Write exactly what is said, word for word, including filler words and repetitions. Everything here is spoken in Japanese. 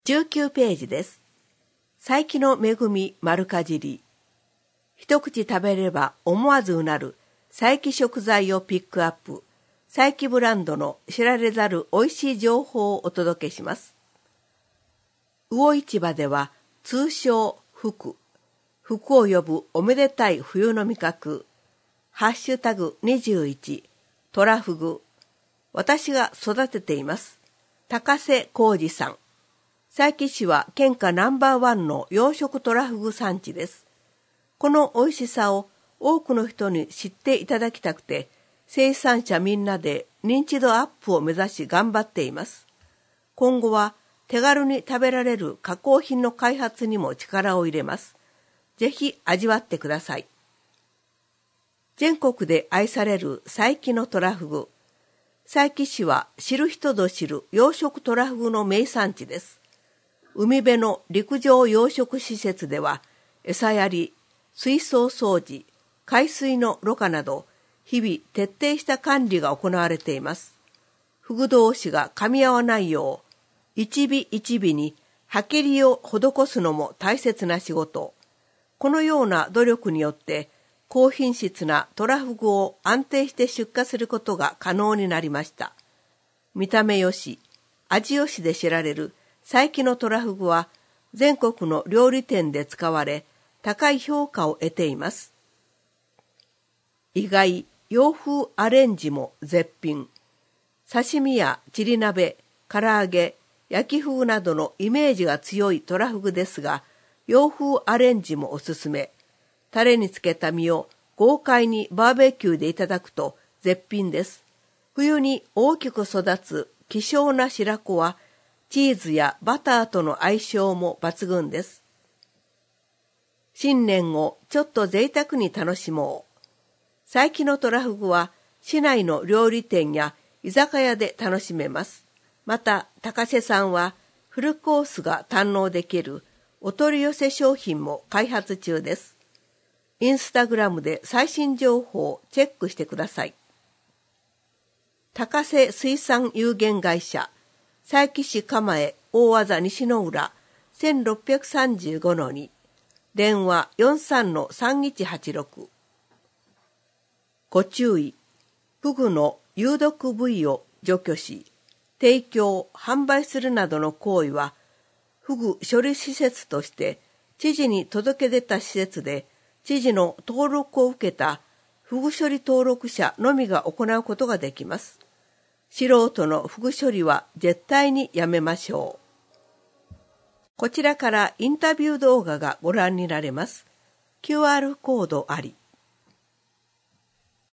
じゅうきゅうページです。佐伯の恵み丸かじり。一口食べれば思わずうなる佐伯食材をピックアップ。佐伯ブランドの知られざる美味しい情報をお届けします。魚市場では通称福。福を呼ぶおめでたい冬の味覚。ハッシュタグにじゅういち、トラフグ。私が育てています。高瀬浩二さん。佐伯市は県下ナンバーワンの養殖トラフグ産地です。この美味しさを多くの人に知っていただきたくて、生産者みんなで認知度アップを目指し頑張っています。今後は手軽に食べられる加工品の開発にも力を入れます。ぜひ味わってください。全国で愛される佐伯のトラフグ。佐伯市は知る人ぞ知る養殖トラフグの名産地です。海辺の陸上養殖施設では、餌やり、水槽掃除、海水のろ過など、日々徹底した管理が行われています。フグ同士が噛み合わないよう、一尾一尾にはけりを施すのも大切な仕事。このような努力によって、高品質なトラフグを安定して出荷することが可能になりました。見た目よし、味よしで知られる佐伯のトラフグは全国の料理店で使われ、高い評価を得ています。意外、洋風アレンジも絶品。刺身やチリ鍋、唐揚げ、焼きフグなどのイメージが強いトラフグですが、洋風アレンジもおすすめ。タレにつけた身を豪快にバーベキューでいただくと絶品です。冬に大きく育つ希少な白子は、チーズやバターとの相性も抜群です。新年をちょっと贅沢に楽しもう。佐伯のトラフグは市内の料理店や居酒屋で楽しめます。また、高瀬さんはフルコースが堪能できるお取り寄せ商品も開発中です。インスタグラムで最新情報をチェックしてください。高瀬水産有限会社佐伯市蒲江大字西の浦 せんろっぴゃくさんじゅうごのに 電話 よんさんのさんいちはちろく。ご注意。フグの有毒部位を除去し提供販売するなどの行為はフグ処理施設として知事に届け出た施設で知事の登録を受けたフグ処理登録者のみが行うことができます。素人のフグ処理は絶対にやめましょう。こちらからインタビュー動画がご覧になれます。キューアール コードあり。